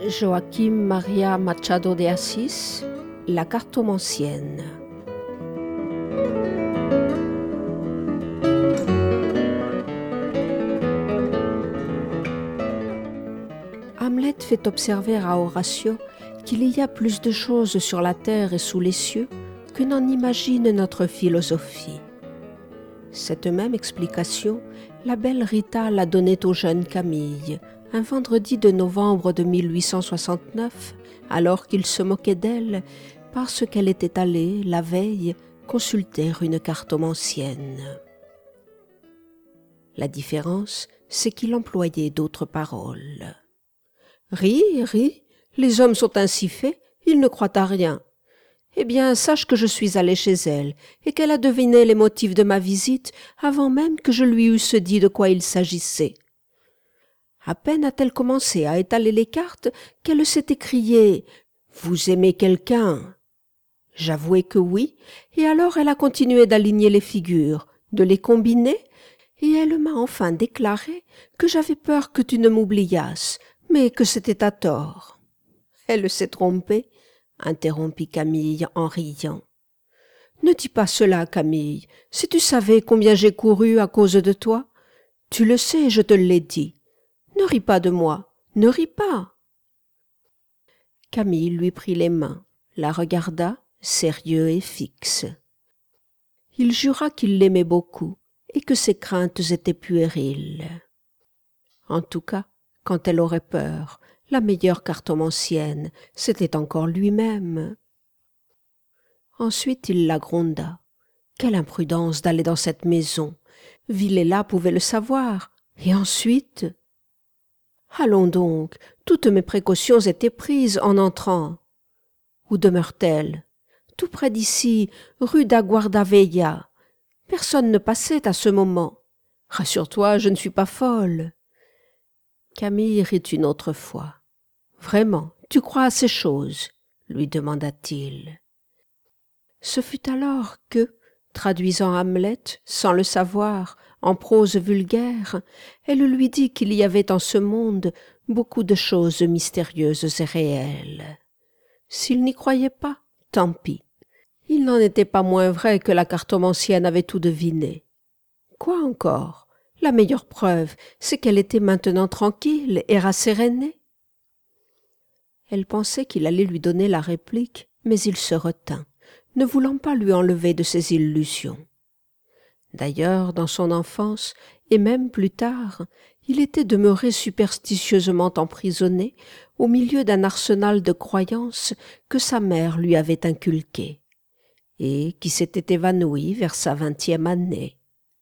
Joaquim Maria Machado de Assis, La cartomancienne. Hamlet fait observer à Horatio qu'il y a plus de choses sur la terre et sous les cieux que n'en imagine notre philosophie. Cette même explication, la belle Rita l'a donnée au jeune Camille, un vendredi de novembre de 1869, alors qu'il se moquait d'elle parce qu'elle était allée, la veille, consulter une cartomancienne. La différence, c'est qu'il employait d'autres paroles. « Ris, les hommes sont ainsi faits, ils ne croient à rien. Eh bien, sache que je suis allé chez elle et qu'elle a deviné les motifs de ma visite avant même que je lui eusse dit de quoi il s'agissait. À peine a-t-elle commencé à étaler les cartes qu'elle s'est écriée « Vous aimez quelqu'un ?» J'avouai que oui, et alors elle a continué d'aligner les figures, de les combiner, et elle m'a enfin déclaré que j'avais peur que tu ne m'oubliasses, mais que c'était à tort. Elle s'est trompée, interrompit Camille en riant. Ne dis pas cela, Camille, si tu savais combien j'ai couru à cause de toi. Tu le sais, je te l'ai dit. Ne ris pas de moi, ne ris pas. Camille lui prit les mains, la regarda, sérieux et fixe. Il jura qu'il l'aimait beaucoup et que ses craintes étaient puériles. En tout cas, quand elle aurait peur, la meilleure cartomancienne, c'était encore lui-même. Ensuite il la gronda. Quelle imprudence d'aller dans cette maison. Villela pouvait le savoir. Et ensuite... Allons donc, toutes mes précautions étaient prises en entrant. Où demeure-t-elle? Tout près d'ici, rue da Guardavella. Personne ne passait à ce moment. Rassure-toi, je ne suis pas folle. Camille rit une autre fois. Vraiment, tu crois à ces choses? Lui demanda-t-il. Ce fut alors que, traduisant Hamlet, sans le savoir, en prose vulgaire, elle lui dit qu'il y avait en ce monde beaucoup de choses mystérieuses et réelles. S'il n'y croyait pas, tant pis. Il n'en était pas moins vrai que la cartomancienne avait tout deviné. Quoi encore? La meilleure preuve, c'est qu'elle était maintenant tranquille et rassérénée. Elle pensait qu'il allait lui donner la réplique, mais il se retint, ne voulant pas lui enlever de ses illusions. D'ailleurs, dans son enfance, et même plus tard, il était demeuré superstitieusement emprisonné au milieu d'un arsenal de croyances que sa mère lui avait inculquées, et qui s'était évanoui vers sa 20e année.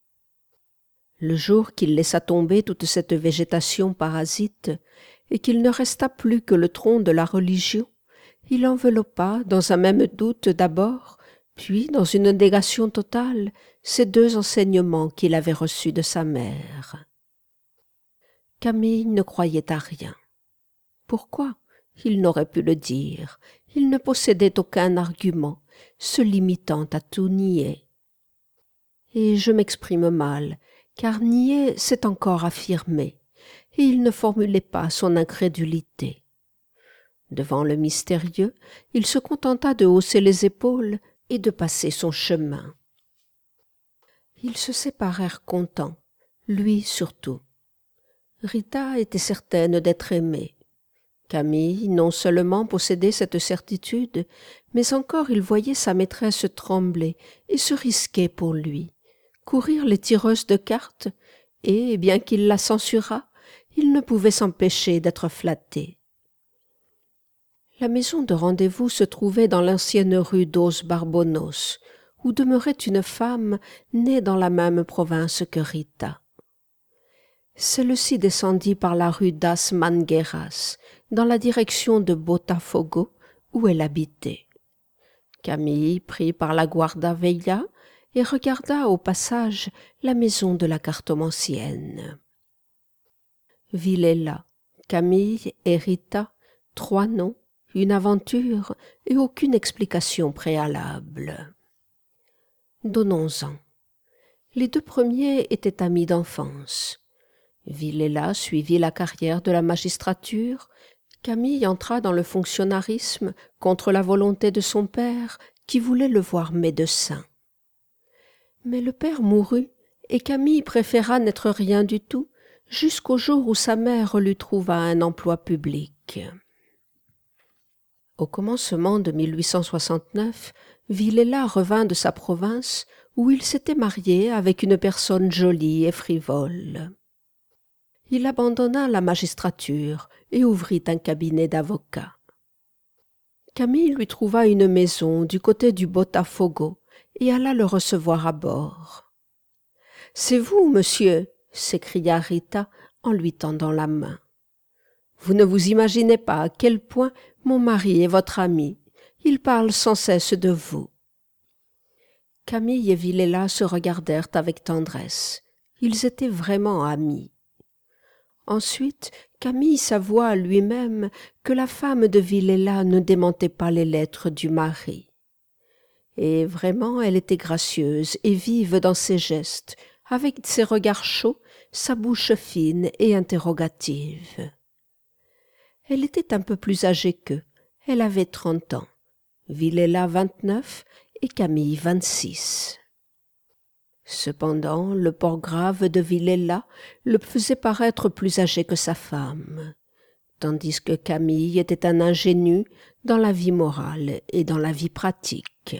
Le jour qu'il laissa tomber toute cette végétation parasite, et qu'il ne resta plus que le tronc de la religion, il enveloppa, dans un même doute d'abord, puis dans une négation totale, ces deux enseignements qu'il avait reçus de sa mère. Camille ne croyait à rien. Pourquoi? Il n'aurait pu le dire. Il ne possédait aucun argument, se limitant à tout nier. Et je m'exprime mal, car nier, c'est encore affirmer, et il ne formulait pas son incrédulité. Devant le mystérieux, il se contenta de hausser les épaules et de passer son chemin. Ils se séparèrent contents, lui surtout. Rita était certaine d'être aimée. Camille non seulement possédait cette certitude, mais encore il voyait sa maîtresse trembler et se risquer pour lui, courir les tireuses de cartes, et, bien qu'il la censurât, il ne pouvait s'empêcher d'être flatté. La maison de rendez-vous se trouvait dans l'ancienne rue dos Barbonos, où demeurait une femme née dans la même province que Rita. Celle-ci descendit par la rue das Mangueiras, dans la direction de Botafogo, où elle habitait. Camille prit par la Guardavella et regarda au passage la maison de la cartomancienne. Villela, Camille et Rita, 3 noms, une aventure et aucune explication préalable. Donnons-en. Les 2 premiers étaient amis d'enfance. Villela suivit la carrière de la magistrature, Camille entra dans le fonctionnarisme contre la volonté de son père qui voulait le voir médecin. Mais le père mourut et Camille préféra n'être rien du tout jusqu'au jour où sa mère lui trouva un emploi public. Au commencement de 1869, Villela revint de sa province où il s'était marié avec une personne jolie et frivole. Il abandonna la magistrature et ouvrit un cabinet d'avocat. Camille lui trouva une maison du côté du Botafogo et alla le recevoir à bord. « C'est vous, monsieur !» s'écria Rita en lui tendant la main. « Vous ne vous imaginez pas à quel point mon mari est votre ami. Il parle sans cesse de vous. » Camille et Villela se regardèrent avec tendresse. Ils étaient vraiment amis. Ensuite, Camille s'avoua lui-même que la femme de Villela ne démentait pas les lettres du mari. Et vraiment, elle était gracieuse et vive dans ses gestes, avec ses regards chauds, sa bouche fine et interrogative. Elle était un peu plus âgée qu'eux. Elle avait 30 ans. Villela 29 et Camille 26. Cependant, le port grave de Villela le faisait paraître plus âgé que sa femme, tandis que Camille était un ingénu dans la vie morale et dans la vie pratique.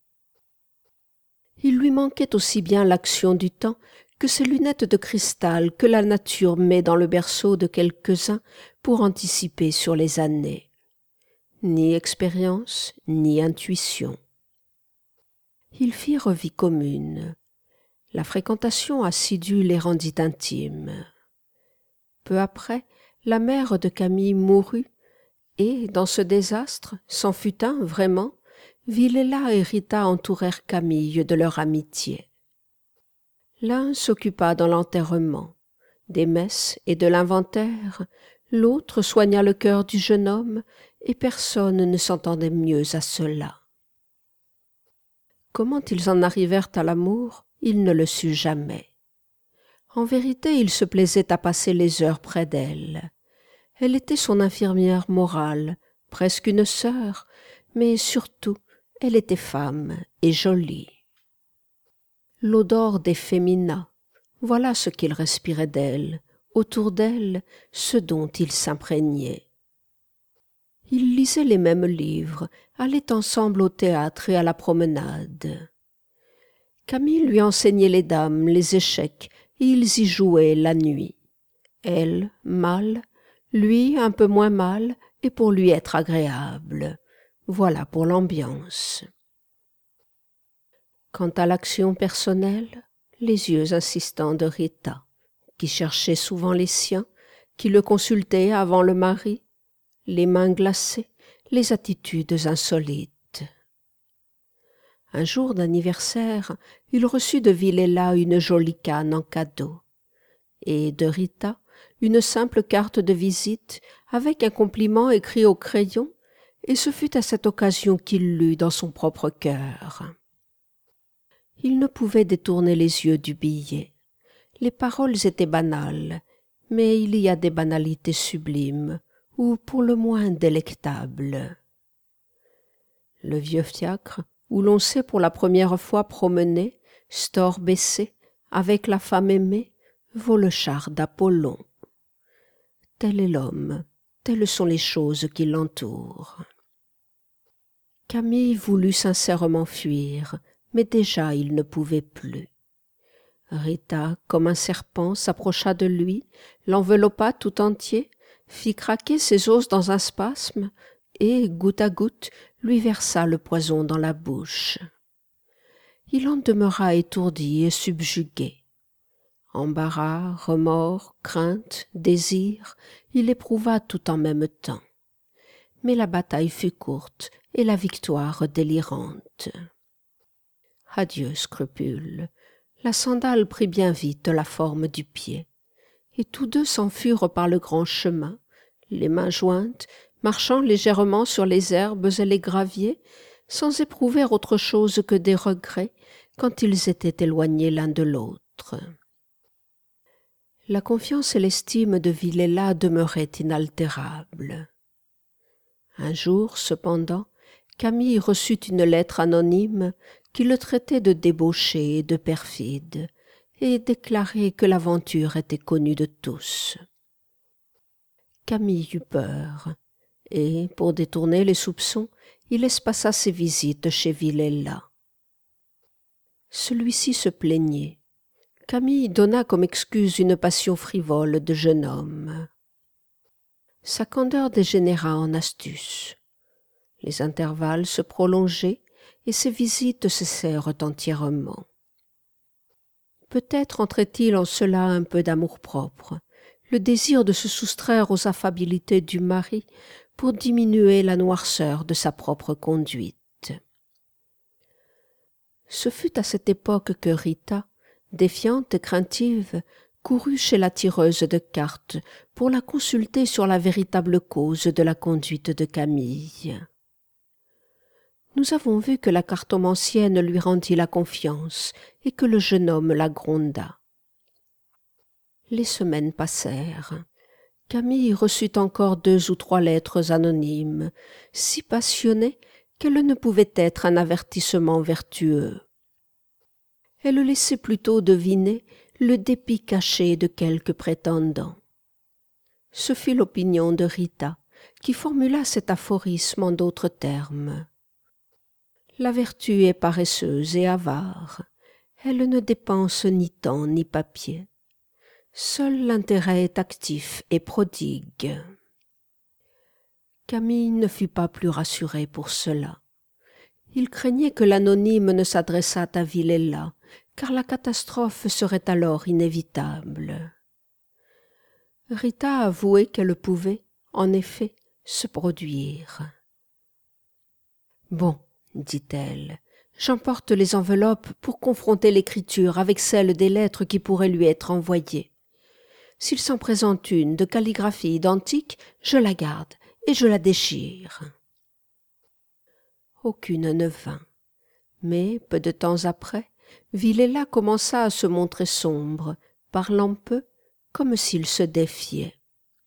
Il lui manquait aussi bien l'action du temps que ces lunettes de cristal que la nature met dans le berceau de quelques-uns pour anticiper sur les années. Ni expérience, ni intuition. Ils firent vie commune. La fréquentation assidue les rendit intimes. Peu après, la mère de Camille mourut, et, dans ce désastre, c'en fut un vraiment, Villela et Rita entourèrent Camille de leur amitié. L'un s'occupa dans l'enterrement, des messes et de l'inventaire, l'autre soigna le cœur du jeune homme, et personne ne s'entendait mieux à cela. Comment ils en arrivèrent à l'amour, il ne le sut jamais. En vérité, il se plaisait à passer les heures près d'elle. Elle était son infirmière morale, presque une sœur, mais surtout, elle était femme et jolie. L'odeur des féminins, voilà ce qu'il respirait d'elle, autour d'elle, ce dont il s'imprégnait. Ils lisaient les mêmes livres, allaient ensemble au théâtre et à la promenade. Camille lui enseignait les dames, les échecs, et ils y jouaient la nuit. Elle, mal, lui un peu moins mal, et pour lui être agréable. Voilà pour l'ambiance. Quant à l'action personnelle, les yeux insistants de Rita, qui cherchait souvent les siens, qui le consultait avant le mari, les mains glacées, les attitudes insolites. Un jour d'anniversaire, il reçut de Villela une jolie canne en cadeau, et de Rita une simple carte de visite avec un compliment écrit au crayon, et ce fut à cette occasion qu'il lut dans son propre cœur. Il ne pouvait détourner les yeux du billet. Les paroles étaient banales, mais il y a des banalités sublimes, ou pour le moins délectables. Le vieux fiacre, où l'on s'est pour la première fois promené, store baissé, avec la femme aimée, vaut le char d'Apollon. Tel est l'homme, telles sont les choses qui l'entourent. Camille voulut sincèrement fuir, mais déjà il ne pouvait plus. Rita, comme un serpent, s'approcha de lui, l'enveloppa tout entier, fit craquer ses os dans un spasme, et, goutte à goutte, lui versa le poison dans la bouche. Il en demeura étourdi et subjugué. Embarras, remords, crainte, désir, il éprouva tout en même temps. Mais la bataille fut courte et la victoire délirante. Adieu, scrupule. La sandale prit bien vite la forme du pied, et tous deux s'enfurent par le grand chemin, les mains jointes, marchant légèrement sur les herbes et les graviers, sans éprouver autre chose que des regrets quand ils étaient éloignés l'un de l'autre. La confiance et l'estime de Villela demeuraient inaltérables. Un jour, cependant, Camille reçut une lettre anonyme qui le traitait de débauché et de perfide, et déclarait que l'aventure était connue de tous. Camille eut peur, et, pour détourner les soupçons, il espaça ses visites chez Villella. Celui-ci se plaignait. Camille donna comme excuse une passion frivole de jeune homme. Sa candeur dégénéra en astuce. Les intervalles se prolongeaient et ses visites cessèrent entièrement. Peut-être entrait-il en cela un peu d'amour-propre, le désir de se soustraire aux affabilités du mari pour diminuer la noirceur de sa propre conduite. Ce fut à cette époque que Rita, défiante et craintive, courut chez la tireuse de cartes pour la consulter sur la véritable cause de la conduite de Camille. Nous avons vu que la cartomancienne lui rendit la confiance et que le jeune homme la gronda. Les semaines passèrent. Camille reçut encore 2 ou 3 lettres anonymes, si passionnées qu'elles ne pouvaient être un avertissement vertueux. Elle laissait plutôt deviner le dépit caché de quelques prétendants. Ce fut l'opinion de Rita, qui formula cet aphorisme en d'autres termes. La vertu est paresseuse et avare. Elle ne dépense ni temps ni papier. Seul l'intérêt est actif et prodigue. Camille ne fut pas plus rassurée pour cela. Il craignait que l'anonyme ne s'adressât à Villella, car la catastrophe serait alors inévitable. Rita avouait qu'elle pouvait, en effet, se produire. « Bon, dit-elle, j'emporte les enveloppes pour confronter l'écriture avec celle des lettres qui pourraient lui être envoyées. S'il s'en présente une de calligraphie identique, je la garde et je la déchire. » Aucune ne vint, mais, peu de temps après, Villella commença à se montrer sombre, parlant peu, comme s'il se défiait.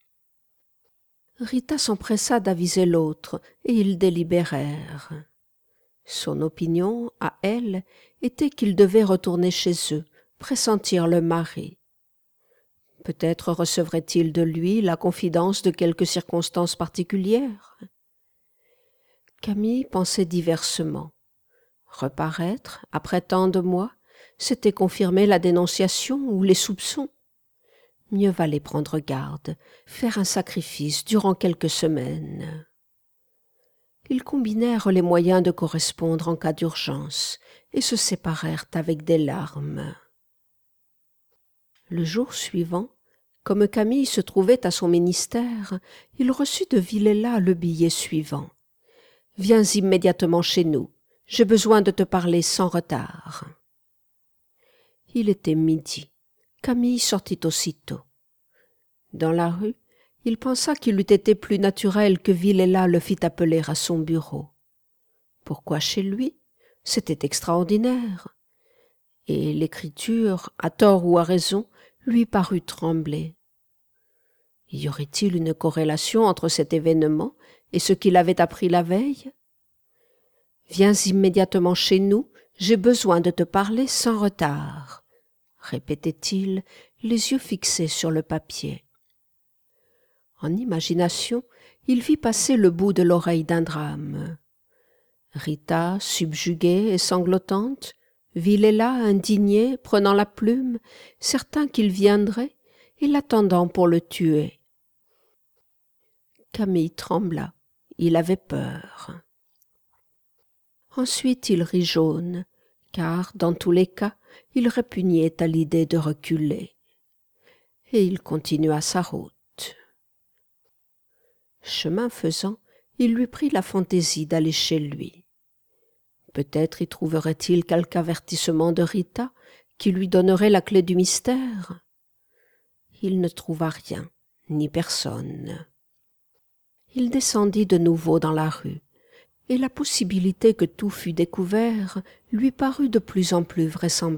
Rita s'empressa d'aviser l'autre, et ils délibérèrent. Son opinion, à elle, était qu'ils devaient retourner chez eux, pressentir le mari. Peut-être recevrait-il de lui la confidence de quelques circonstances particulières. Camille pensait diversement. Reparaître, après tant de mois, c'était confirmer la dénonciation ou les soupçons. Mieux valait prendre garde, faire un sacrifice durant quelques semaines. Ils combinèrent les moyens de correspondre en cas d'urgence et se séparèrent avec des larmes. Le jour suivant, comme Camille se trouvait à son ministère, il reçut de Villella le billet suivant. « Viens immédiatement chez nous. J'ai besoin de te parler sans retard. » Il était midi. Camille sortit aussitôt. Dans la rue, il pensa qu'il eût été plus naturel que Villella le fît appeler à son bureau. Pourquoi chez lui? C'était extraordinaire. Et l'écriture, à tort ou à raison, lui parut trembler. Y aurait-il une corrélation entre cet événement et ce qu'il avait appris la veille? « Viens immédiatement chez nous, j'ai besoin de te parler sans retard, » répétait-il, les yeux fixés sur le papier. En imagination, il vit passer le bout de l'oreille d'un drame. Rita, subjuguée et sanglotante, Villella, indigné, prenant la plume, certain qu'il viendrait, et l'attendant pour le tuer. Camille trembla, il avait peur. Ensuite il rit jaune, car, dans tous les cas, il répugnait à l'idée de reculer. Et il continua sa route. Chemin faisant, il lui prit la fantaisie d'aller chez lui. Peut-être y trouverait-il quelque avertissement de Rita qui lui donnerait la clé du mystère. Il ne trouva rien, ni personne. Il descendit de nouveau dans la rue, et la possibilité que tout fût découvert lui parut de plus en plus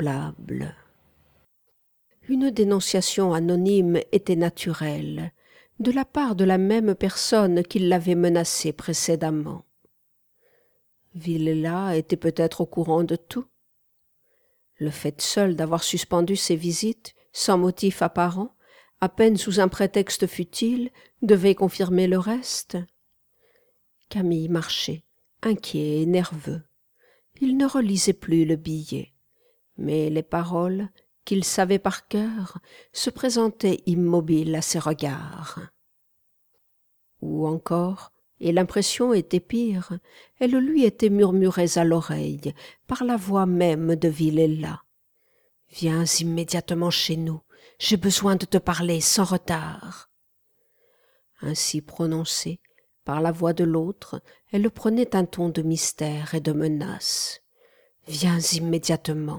vraisemblable. Une dénonciation anonyme était naturelle, de la part de la même personne qui l'avait menacé précédemment. Villela était peut-être au courant de tout. Le fait seul d'avoir suspendu ses visites, sans motif apparent, à peine sous un prétexte futile, devait confirmer le reste. Camille marchait, inquiet et nerveux. Il ne relisait plus le billet, mais les paroles, qu'il savait par cœur, se présentaient immobiles à ses regards. Ou encore, et l'impression était pire, elles lui étaient murmurées à l'oreille par la voix même de Villela. « Viens immédiatement chez nous, j'ai besoin de te parler sans retard. » Ainsi prononcée, par la voix de l'autre, elle prenait un ton de mystère et de menace. « Viens immédiatement. »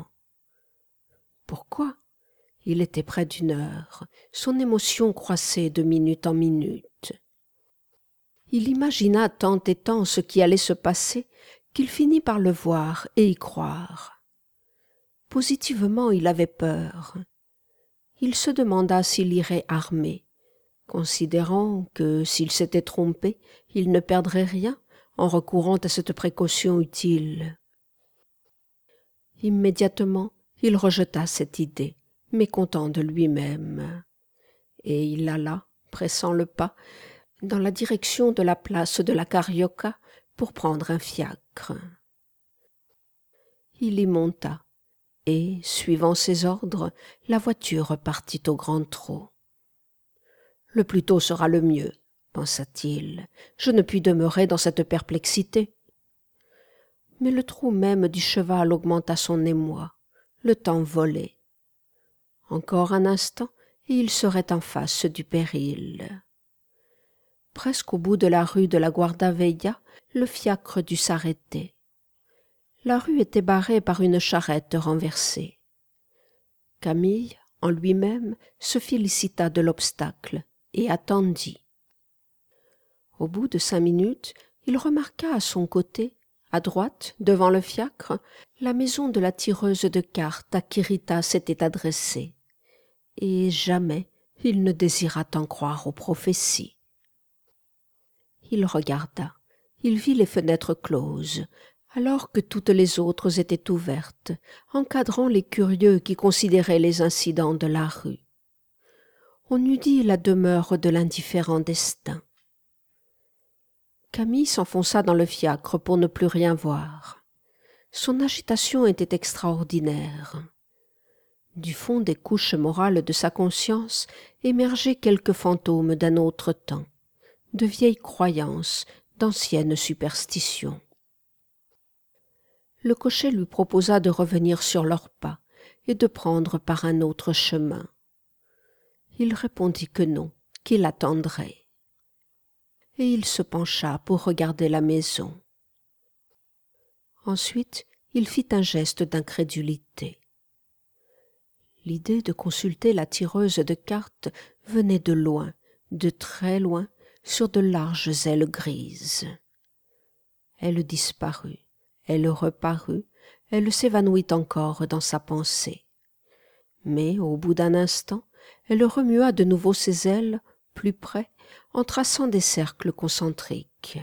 Pourquoi? Il était près d'1 heure, son émotion croissait de minute en minute. Il imagina tant et tant ce qui allait se passer qu'il finit par le voir et y croire. Positivement, il avait peur. Il se demanda s'il irait armé, considérant que, s'il s'était trompé, il ne perdrait rien en recourant à cette précaution utile. Immédiatement, il rejeta cette idée, mécontent de lui-même, et il alla, pressant le pas, dans la direction de la place de la Carioca pour prendre un fiacre. Il y monta, et, suivant ses ordres, la voiture partit au grand trot. « Le plus tôt sera le mieux, » pensa-t-il. « Je ne puis demeurer dans cette perplexité. » Mais le trot même du cheval augmenta son émoi. Le temps volait. Encore un instant, et il serait en face du péril. Presque au bout de la rue de la Guarda-Vella, le fiacre dut s'arrêter. La rue était barrée par une charrette renversée. Camille, en lui-même, se félicita de l'obstacle et attendit. Au bout de 5 minutes, il remarqua à son côté, à droite, devant le fiacre, la maison de la tireuse de cartes à qui Rita s'était adressée. Et jamais il ne désira tant croire aux prophéties. Il regarda, il vit les fenêtres closes, alors que toutes les autres étaient ouvertes, encadrant les curieux qui considéraient les incidents de la rue. On eût dit la demeure de l'indifférent destin. Camille s'enfonça dans le fiacre pour ne plus rien voir. Son agitation était extraordinaire. Du fond des couches morales de sa conscience émergeaient quelques fantômes d'un autre temps, de vieilles croyances, d'anciennes superstitions. Le cocher lui proposa de revenir sur leurs pas et de prendre par un autre chemin. Il répondit que non, qu'il attendrait. Et il se pencha pour regarder la maison. Ensuite, il fit un geste d'incrédulité. L'idée de consulter la tireuse de cartes venait de loin, de très loin, sur de larges ailes grises. Elle disparut. Elle reparut, elle s'évanouit encore dans sa pensée. Mais, au bout d'un instant, elle remua de nouveau ses ailes, plus près, en traçant des cercles concentriques.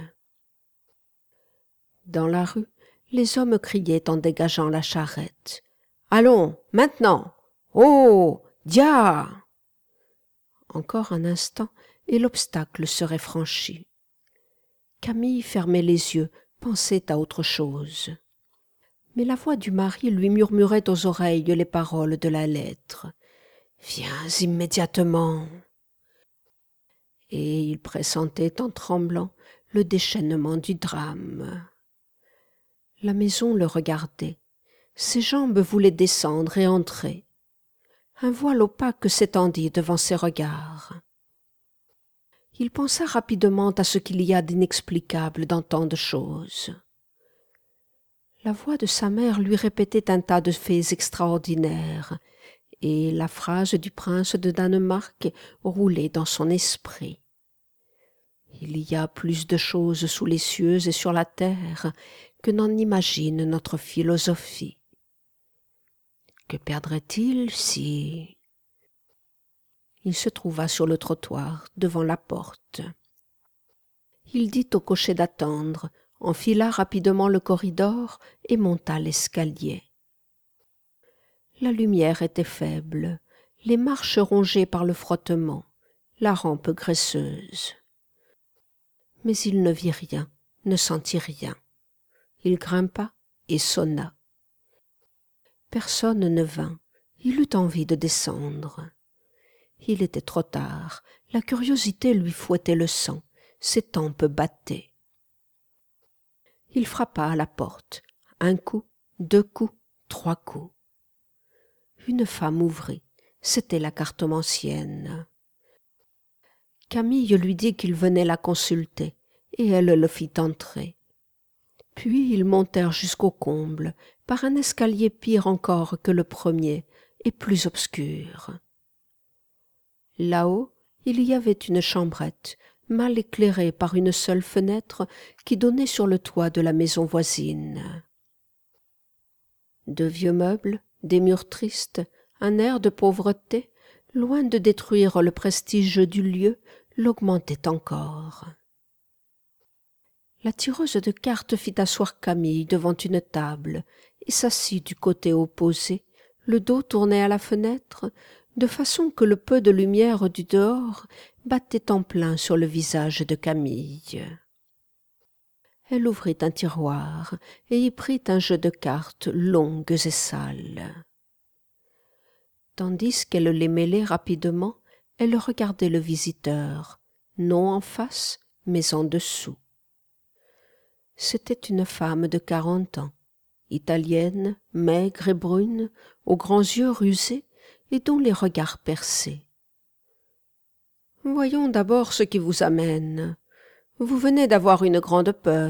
Dans la rue, les hommes criaient en dégageant la charrette. « Allons, maintenant! Oh! Dia !» Encore un instant, et l'obstacle serait franchi. Camille fermait les yeux, pensait à autre chose. Mais la voix du mari lui murmurait aux oreilles les paroles de la lettre. « Viens immédiatement !» Et il pressentait en tremblant le déchaînement du drame. La maison le regardait. Ses jambes voulaient descendre et entrer. Un voile opaque s'étendit devant ses regards. Il pensa rapidement à ce qu'il y a d'inexplicable dans tant de choses. La voix de sa mère lui répétait un tas de faits extraordinaires, et la phrase du prince de Danemark roulait dans son esprit. Il y a plus de choses sous les cieux et sur la terre que n'en imagine notre philosophie. Que perdrait-il si... Il se trouva sur le trottoir, devant la porte. Il dit au cocher d'attendre, enfila rapidement le corridor et monta l'escalier. La lumière était faible, les marches rongées par le frottement, la rampe graisseuse. Mais il ne vit rien, ne sentit rien. Il grimpa et sonna. Personne ne vint. Il eut envie de descendre. Il était trop tard. La curiosité lui fouettait le sang. Ses tempes battaient. Il frappa à la porte. Un coup, 2 coups, 3 coups. Une femme ouvrit. C'était la cartomancienne. Camille lui dit qu'il venait la consulter, et elle le fit entrer. Puis ils montèrent jusqu'au comble, par un escalier pire encore que le premier, et plus obscur. Là-haut, il y avait une chambrette, mal éclairée par une seule fenêtre qui donnait sur le toit de la maison voisine. De vieux meubles, des murs tristes, un air de pauvreté, loin de détruire le prestige du lieu, l'augmentaient encore. La tireuse de cartes fit asseoir Camille devant une table et s'assit du côté opposé, le dos tourné à la fenêtre, de façon que le peu de lumière du dehors battait en plein sur le visage de Camille. Elle ouvrit un tiroir et y prit un jeu de cartes longues et sales. Tandis qu'elle les mêlait rapidement, elle regardait le visiteur, non en face, mais en dessous. C'était une femme de 40 ans, italienne, maigre et brune, aux grands yeux rusés et dont les regards perçaient. « Voyons d'abord ce qui vous amène. Vous venez d'avoir une grande peur. »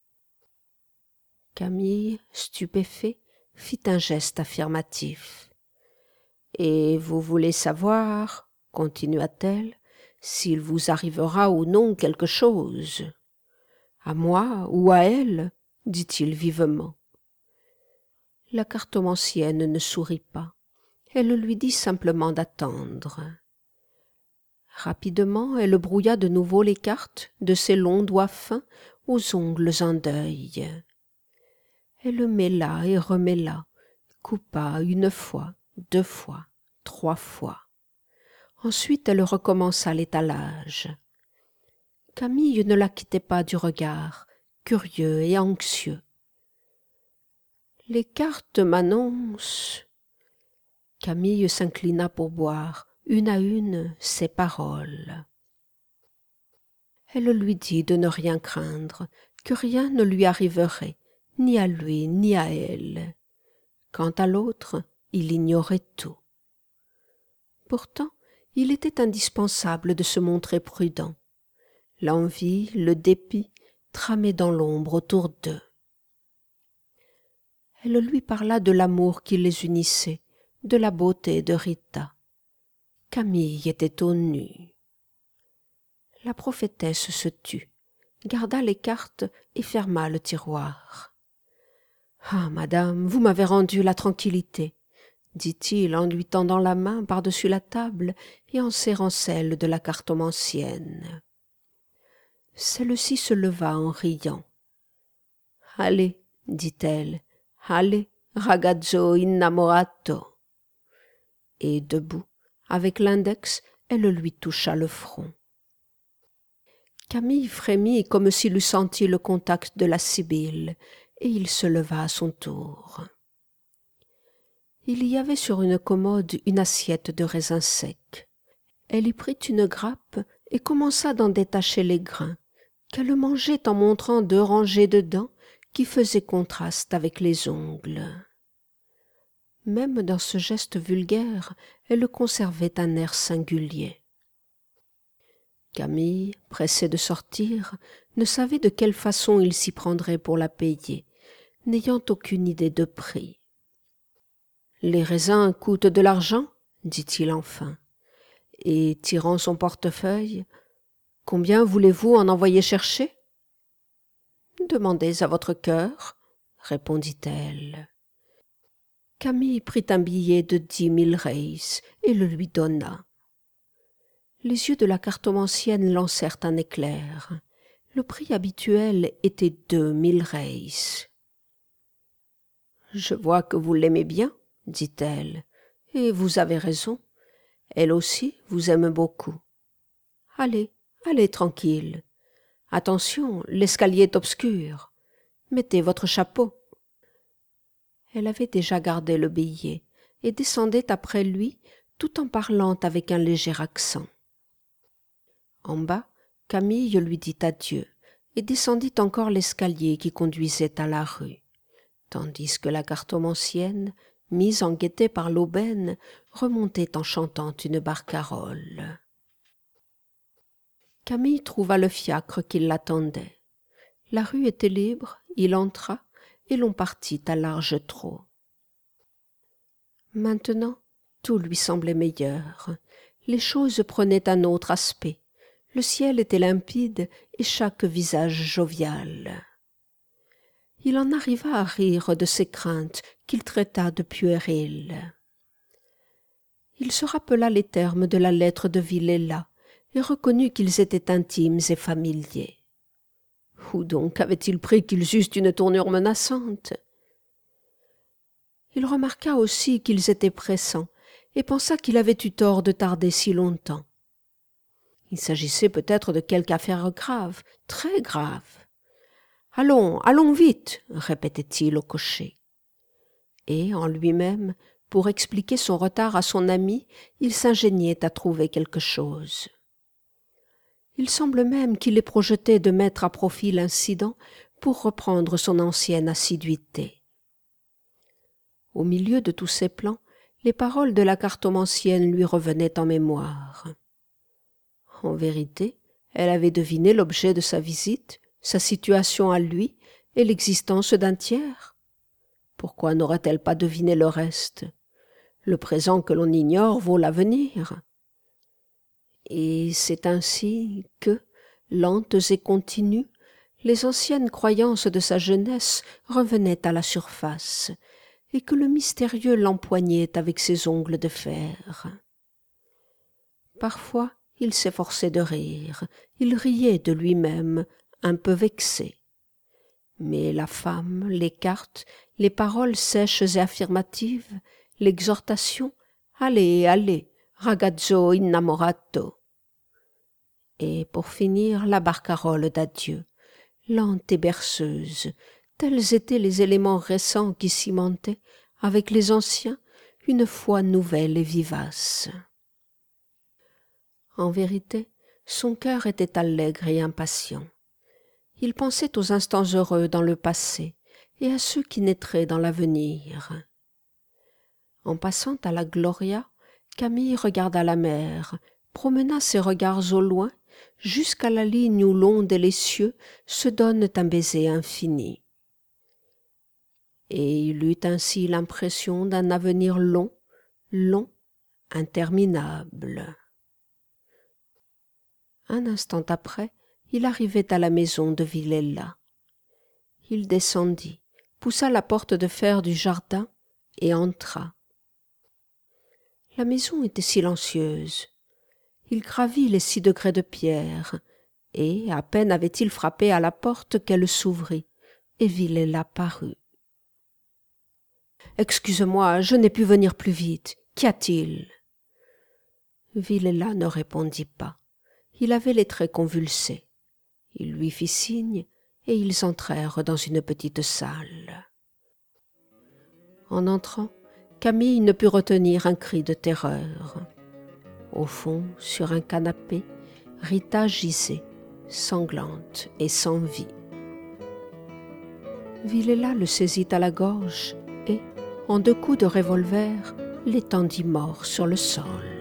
Camille, stupéfait, fit un geste affirmatif. « Et vous voulez savoir, continua-t-elle, s'il vous arrivera ou non quelque chose. » « À moi ou à elle ?» dit-il vivement. La cartomancienne ne sourit pas. Elle lui dit simplement d'attendre. Rapidement, elle brouilla de nouveau les cartes de ses longs doigts fins aux ongles en deuil. Elle mêla et remêla, coupa 1 fois, 2 fois, 3 fois. Ensuite, elle recommença l'étalage. Camille ne la quittait pas du regard, curieux et anxieux. « Les cartes m'annoncent... » Camille s'inclina pour boire, une à une, ses paroles. Elle lui dit de ne rien craindre, que rien ne lui arriverait, ni à lui ni à elle. Quant à l'autre, il ignorait tout. Pourtant, il était indispensable de se montrer prudent. L'envie, le dépit tramaient dans l'ombre autour d'eux. Elle lui parla de l'amour qui les unissait, de la beauté de Rita. Camille était aux nues. La prophétesse se tut, garda les cartes et ferma le tiroir. « Ah, madame, vous m'avez rendu la tranquillité, » dit-il en lui tendant la main par-dessus la table et en serrant celle de la cartomancienne. Celle-ci se leva en riant. « Allez, dit-elle, allez, ragazzo innamorato. » Et debout, avec l'index, elle lui toucha le front. Camille frémit comme s'il eût senti le contact de la sibylle, et il se leva à son tour. Il y avait sur une commode une assiette de raisins secs. Elle y prit une grappe et commença d'en détacher les grains, qu'elle mangeait en montrant 2 rangées de dents qui faisaient contraste avec les ongles. Même dans ce geste vulgaire, elle conservait un air singulier. Camille, pressée de sortir, ne savait de quelle façon il s'y prendrait pour la payer, n'ayant aucune idée de prix. « Les raisins coûtent de l'argent ?» dit-il enfin. Et, tirant son portefeuille, « Combien voulez-vous en envoyer chercher ?»« Demandez à votre cœur, » répondit-elle. Camille prit un billet de 10 000 reis et le lui donna. Les yeux de la cartomancienne lancèrent un éclair. Le prix habituel était 2000 reis. « Je vois que vous l'aimez bien, dit-elle, et vous avez raison. Elle aussi vous aime beaucoup. Allez, allez tranquille. Attention, l'escalier est obscur. Mettez votre chapeau. » Elle avait déjà gardé le billet et descendait après lui tout en parlant avec un léger accent. En bas, Camille lui dit adieu et descendit encore l'escalier qui conduisait à la rue, tandis que la cartomancienne, mise en gaieté par l'aubaine, remontait en chantant une barcarolle. Camille trouva le fiacre qui l'attendait. La rue était libre, il entra, et l'on partit à large trot. Maintenant, tout lui semblait meilleur. Les choses prenaient un autre aspect. Le ciel était limpide et chaque visage jovial. Il en arriva à rire de ses craintes qu'il traita de puériles. Il se rappela les termes de la lettre de Villela et reconnut qu'ils étaient intimes et familiers. Où donc avait-il pris qu'ils eussent une tournure menaçante? Il remarqua aussi qu'ils étaient pressants et pensa qu'il avait eu tort de tarder si longtemps. Il s'agissait peut-être de quelque affaire grave, très grave. « Allons, allons vite !» répétait-il au cocher. Et, en lui-même, pour expliquer son retard à son ami, il s'ingéniait à trouver quelque chose. Il semble même qu'il ait projeté de mettre à profit l'incident pour reprendre son ancienne assiduité. Au milieu de tous ses plans, les paroles de la cartomancienne lui revenaient en mémoire. En vérité, elle avait deviné l'objet de sa visite, sa situation à lui et l'existence d'un tiers. Pourquoi n'aurait-elle pas deviné le reste? Le présent que l'on ignore vaut l'avenir. Et c'est ainsi que, lentes et continues, les anciennes croyances de sa jeunesse revenaient à la surface, et que le mystérieux l'empoignait avec ses ongles de fer. Parfois, il s'efforçait de rire, il riait de lui-même, un peu vexé. Mais la femme, les cartes, les paroles sèches et affirmatives, l'exhortation « Allez, allez, ragazzo innamorato !» Et pour finir, la barcarolle d'adieu, lente et berceuse, tels étaient les éléments récents qui cimentaient, avec les anciens, une foi nouvelle et vivace. En vérité, son cœur était allègre et impatient. Il pensait aux instants heureux dans le passé et à ceux qui naîtraient dans l'avenir. En passant à la Gloria, Camille regarda la mer, promena ses regards au loin, jusqu'à la ligne où l'onde et les cieux se donnent un baiser infini. Et il eut ainsi l'impression d'un avenir long, long, interminable. Un instant après, il arrivait à la maison de Villela. Il descendit, poussa la porte de fer du jardin et entra. La maison était silencieuse. Il gravit les 6 degrés de pierre, et à peine avait-il frappé à la porte qu'elle s'ouvrit, et Villela parut. « Excuse-moi, je n'ai pu venir plus vite. Qu'y a-t-il » Villela ne répondit pas. Il avait les traits convulsés. Il lui fit signe, et ils entrèrent dans une petite salle. En entrant, Camille ne put retenir un cri de terreur. Au fond, sur un canapé, Rita gisait, sanglante et sans vie. Villela le saisit à la gorge et, en 2 coups de revolver, l'étendit mort sur le sol.